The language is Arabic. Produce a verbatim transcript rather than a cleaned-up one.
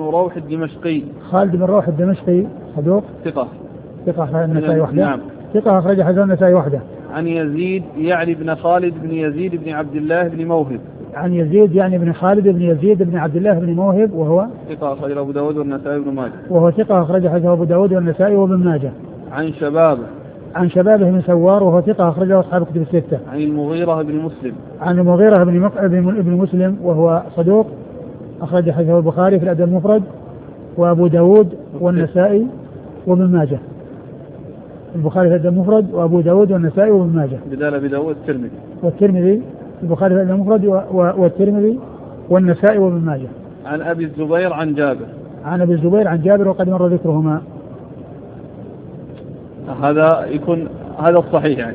روح الدمشقي. خالد بن روح الدمشقي صدوق ثقة. ثقة أخرج النسائي وحده. نعم. ثقة أخرج حديث النسائي وحده. عن يزيد يعني بن خالد بن يزيد بن عبد الله بن موهب. عن يزيد يعني بن خالد بن يزيد بن عبد الله بن موهب وهو ثقة أخرج أبو داود والنسائي وابن ماجه. وهو ثقة أخرج حديث أبو داود والنسائي وابن ماجه. عن شبابه. عن شبابه بن سوار وهو ثقة أخرجه أصحاب كتب الستة. عن المغيرة بن مسلم. عن المغيرة بن مق... بن مسلم وهو صدوق أخرج حديثه البخاري في الأدب المفرد وأبو داود والنسائي وابن ماجه. البخاري في الأدب المفرد وأبو داود والنسائي وابن ماجه. بدال أبي داود الترمذي. والترمذي البخاري في الأدب المفرد والترمذي والنسائي وابن ماجه. عن أبي الزبير عن جابر. عن أبي الزبير عن جابر وقد مر ذكرهما. هذا يكون هذا الصحيح يعني.